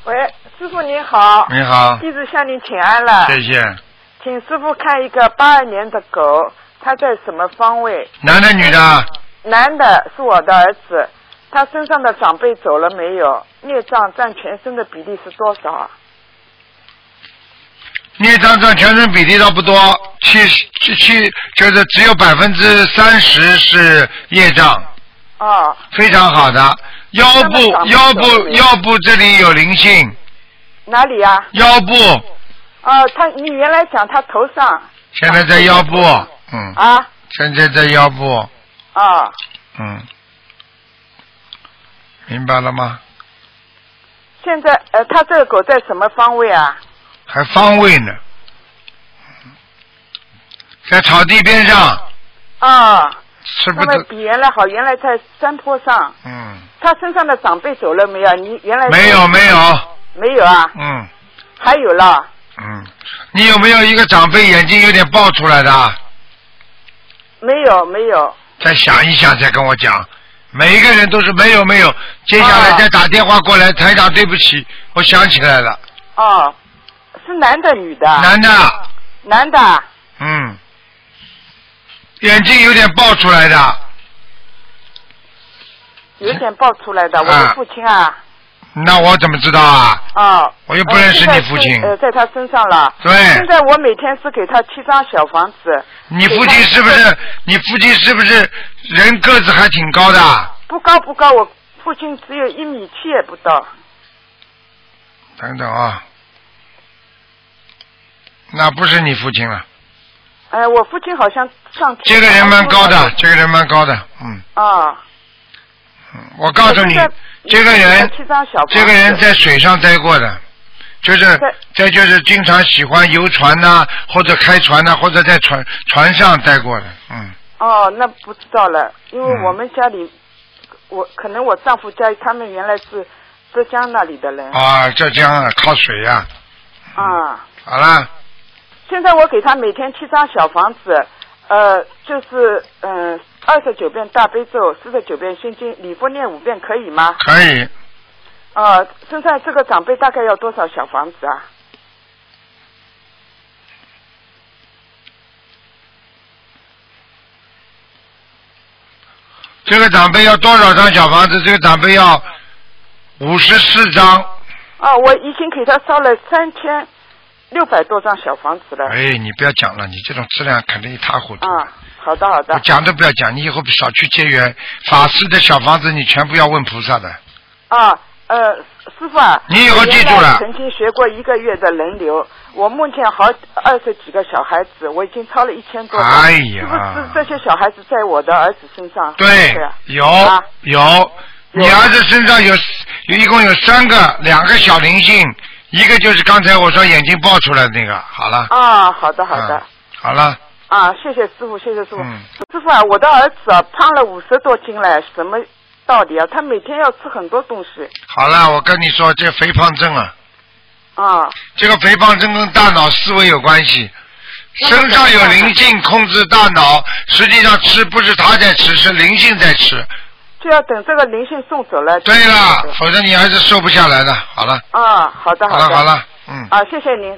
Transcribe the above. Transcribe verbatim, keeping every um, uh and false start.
喂，师傅您好。 你好。 弟子向您请安了。 谢谢。 请师傅看一个八二年的狗，它在什么方位？ 男的女的？ 男的，是我的儿子。他身上的长辈走了没有？孽障占全身的比例是多少啊？ 孽障占全身比例倒不多，七七七就是只有百分之三十是业障。 哦。 非常好的，腰部腰部腰部这里有灵性。 哪里啊？ 腰部。 哦，他你原来讲他头上。 现在在腰部，嗯。 啊。 现在在腰部。 啊。 嗯。明白了吗？ 现在呃，他这个狗在什么方位啊？ 还方位呢，在草地边上。 啊。 是不是？ 那么比原来好，原来在山坡上。 嗯。 他身上的长辈走了没有？你原来没有没有。 没有啊。 嗯。 还有了。 嗯，你有没有一个长辈眼睛有点爆出来的？ 没有没有。 再想一想，再跟我讲。每一个人都是没有没有，接下来再打电话过来，台长对不起，我想起来了。 哦，是男的女的？ 男的。 男的。 嗯。眼睛有点爆出来的。 有点爆出来的，我的父亲啊。 那我怎么知道啊？ 哦。 我又不认识你父亲。 呃，在他身上了。 对。 现在我每天是给他七张小房子。 你父亲是不是？你父亲是不是人个子还挺高的？ 不高不高，我父亲只有一米七也不到。 等等啊，那不是你父亲了。 哎、呃，我父亲好像上天。 这个人蛮高的，这个人蛮高的，嗯。 啊。 嗯，我告诉你，这个人，这个人在水上待过的，就是这就是经常喜欢游船呐、啊，或者开船呐、啊，或者在船船上待过的，嗯。 哦，那不知道了，因为我们家里，嗯、我可能我丈夫家他们原来是浙江那里的人。 啊，浙江啊，靠水呀、 啊。啊。 好了。 现在我给他每天七张小房子，呃，就是嗯，二十九遍大悲咒，四十九遍心经，礼佛念五遍，可以吗？ 可以。 呃，现在这个长辈大概要多少小房子啊？ 这个长辈要多少张小房子？这个长辈要五十四张。 啊，我已经给他烧了三千六百多张小房子了。 哎，你不要讲了，你这种质量肯定一塌糊涂。 啊，好的好的。 我讲都不要讲，你以后少去结缘。法师的小房子你全部要问菩萨的。 啊，呃，师傅啊， 你以后记住了。 曾经学过一个月的人流，我梦见好二十几个小孩子，我已经超了一千多张。 哎呀， 是不是这些小孩子在我的儿子身上？ 对，有、 啊、 有，你儿子身上有有一共有三个，两个小灵性。一个就是刚才我说眼睛爆出来的那个，好了。 啊，好的好的、嗯。 好了。 啊，谢谢师傅，谢谢师傅。 嗯。 师傅啊，我的儿子啊胖了五十多斤了，什么道理啊？他每天要吃很多东西。 好了，我跟你说，这肥胖症啊。 啊。这个肥胖症跟大脑思维有关系，身上有灵性控制大脑，实际上吃不是他在吃，是灵性在吃。 就要等这个灵性送走了。 对了，否则你儿子瘦不下来的。好了。 啊，好的好的。好了好了，嗯。 啊，谢谢您。